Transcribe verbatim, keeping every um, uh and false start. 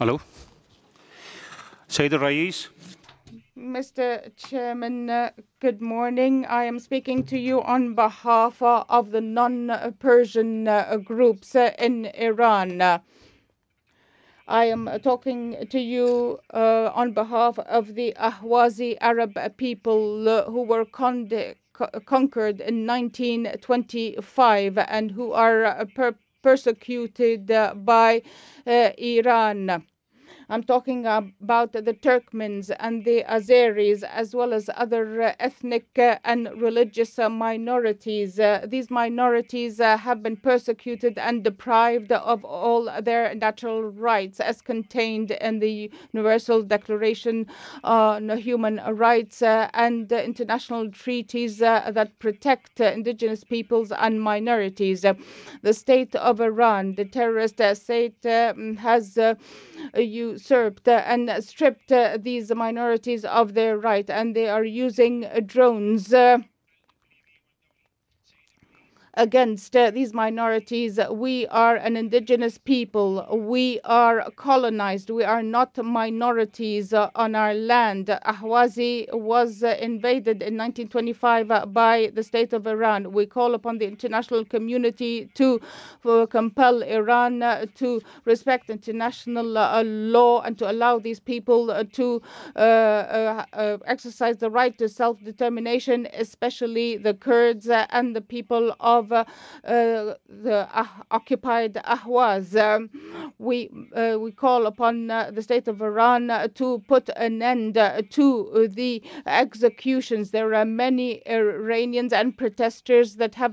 Hello, Sayyid Rais. Mister Chairman, uh, good morning. I am speaking to you on behalf uh, of the non-Persian uh, groups uh, in Iran. Uh, I am uh, talking to you uh, on behalf of the Ahwazi Arab people uh, who were con- co- conquered in nineteen twenty-five and who are uh, per- persecuted uh, by uh, Iran. I'm talking about the Turkmens and the Azeris, as well as other uh, ethnic uh, and religious uh, minorities. Uh, these minorities uh, have been persecuted and deprived of all their natural rights as contained in the Universal Declaration on Human Rights uh, and uh, international treaties uh, that protect uh, indigenous peoples and minorities. Uh, the state of Iran, the terrorist uh, state, uh, has uh, usurped uh, and stripped uh, these minorities of their right, and they are using uh, drones uh, against uh, these minorities. We are an indigenous people. We are colonized. We are not minorities uh, on our land. Ahwazi was uh, invaded in nineteen twenty-five uh, by the state of Iran. We call upon the international community to uh, compel Iran uh, to respect international uh, law and to allow these people uh, to uh, uh, uh, exercise the right to self-determination, especially the Kurds uh, and the people of uh, uh, the uh, occupied Ahwaz. Um, we uh, we call upon uh, the state of Iran uh, to put an end uh, to the executions. There are many Iranians and protesters that have